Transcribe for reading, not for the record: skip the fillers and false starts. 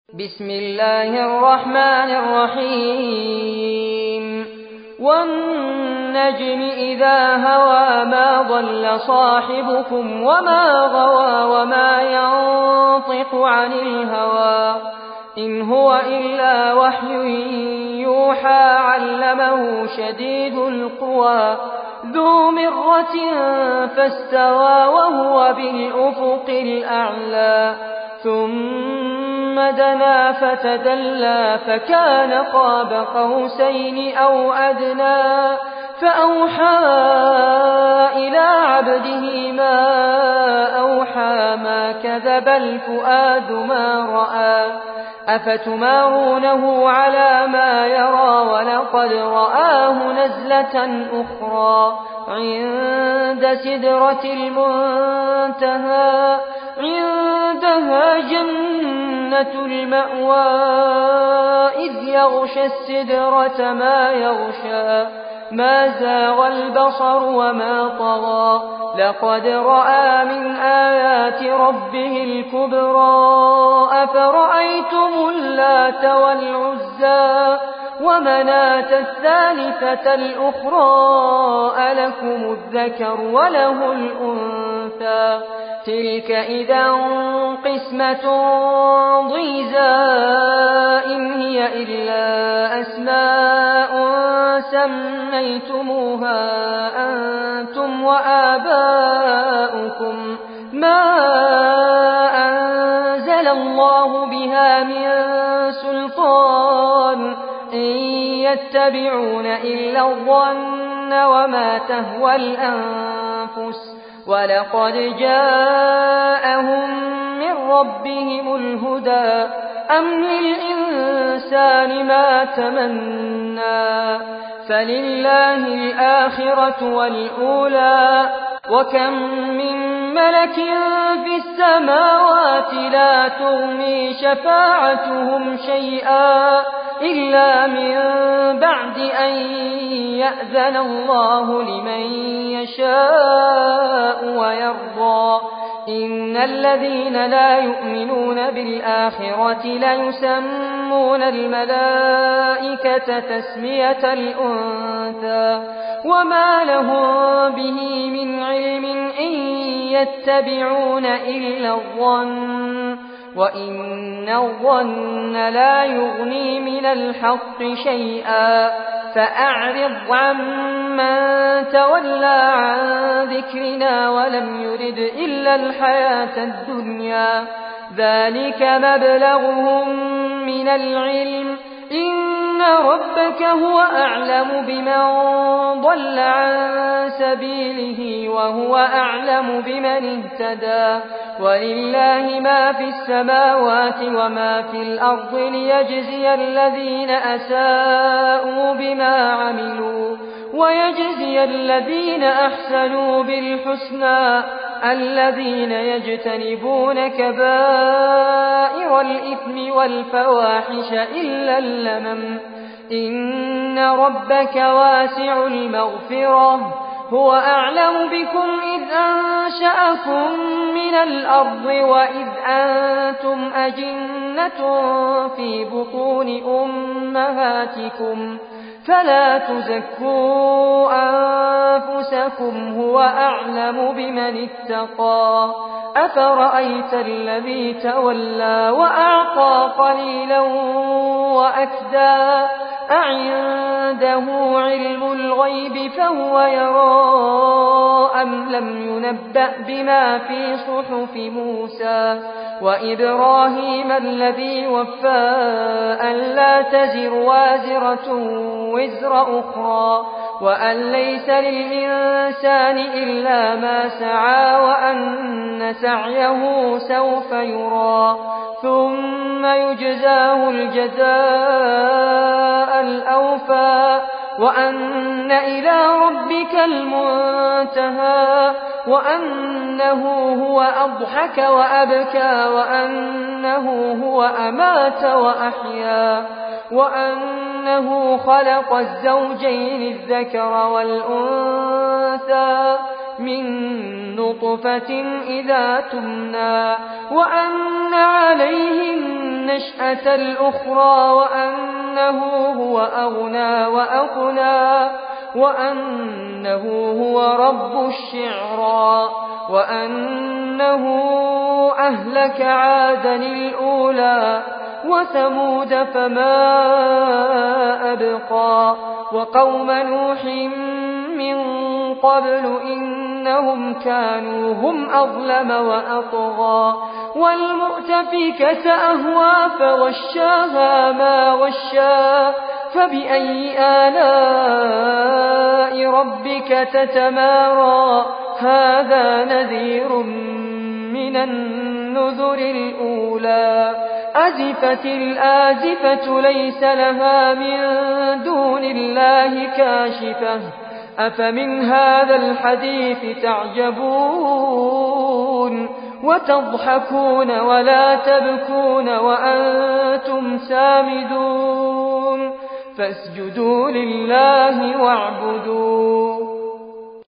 بسم الله الرحمن الرحيم والنجم إذا هوى ما ضل صاحبكم وما غوى وما ينطق عن الهوى إن هو إلا وحي يوحى علمه شديد القوى ذو مرة فاستوى وهو بالأفق الأعلى ثم دنا فتدلى فكان قاب قوسين أو أدنى فأوحى إلى عبده ما أوحى ما كذب الفؤاد ما رأى أفتمارونه على ما يرى ولقد رآه نزلة أخرى عند سدرة المنتهى عندها جنة المأوى إذ يغشى السدرة ما يغشى ما زاغ البصر وما طغى لقد رأى من آيات ربه الكبرى أفرأيتم اللات والعزى ومناة الثالثة الأخرى ألكم الذكر وله الأنثى تلك إذا قسمة ضيزى إن هي إلا أسماء سميتموها أنتم وآباؤكم ما أنزل الله بها من سلطان إن يتبعون إلا الظن وما تهوى الأنفس ولقد جاءهم من ربهم الهدى أم للإنسان ما تمنى فلله الآخرة والأولى وكم من ملك في السماوات لا تغني شفاعتهم شيئا إلا من بعد أن يأذن الله لمن يشاء ويرضى إن الذين لا يؤمنون بالآخرة ليسمون الملائكة تسمية الأنثى وما لهم به من علم إن يتبعون إلا الظن وإن الظن لا يغني من الحق شيئا فأعرض عمن تولى عن ذكرنا ولم يرد إلا الحياة الدنيا ذلك مبلغهم من العلم إن ربك هو أعلم بمن ضل عن سبيله وهو أعلم بمن اهتدى ولله ما في السماوات وما في الأرض ليجزي الذين أساءوا بما عملوا ويجزي الذين أحسنوا بالحسنى الذين يجتنبون كبائر الإثم والفواحش إلا اللمم إن ربك واسع المغفرة هو أعلم بكم إذ أنشأكم من الأرض وإذ أنتم أجنة في بطون أمهاتكم فلا تزكوا أنفسكم هو أعلم بمن اتقى أفرأيت الذي تولى وأعطى قليلا وأكدى أعنده علم الغيب فهو يرى أم لم ينبأ بما في صحف موسى وإبراهيم الذي وفى ألا تزر وازرة وزر أخرى وأن ليس للإنسان إلا ما سعى وأن سعيه سوف يرى ثم يجزاه الجزاء الأوفى وأن إلى ربك المنتهى وأنه هو أضحك وأبكى وأنه هو أمات وأحيا وأنه خلق الزوجين الذكر والأنثى من نطفة إذا تمنى وأن عليه النشأة الأخرى وأنه هو أغنى وأقنى وأنه هو رب الشعرى وأنه أهلك عادا الأولى وثمود فما أبقى وقوم نوح من قبل إنهم كانوا هم أظلم وأطغى والمؤتفكة أهوى فغشاها ما غشا فبأي آلاء ربك تتمارى هذا نذير من النذر الأولى أزفت الآزفة ليس لها من دون الله كاشفة أفمن هذا الحديث تعجبون وتضحكون ولا تبكون وأنتم سامدون فاسجدوا لله واعبدوا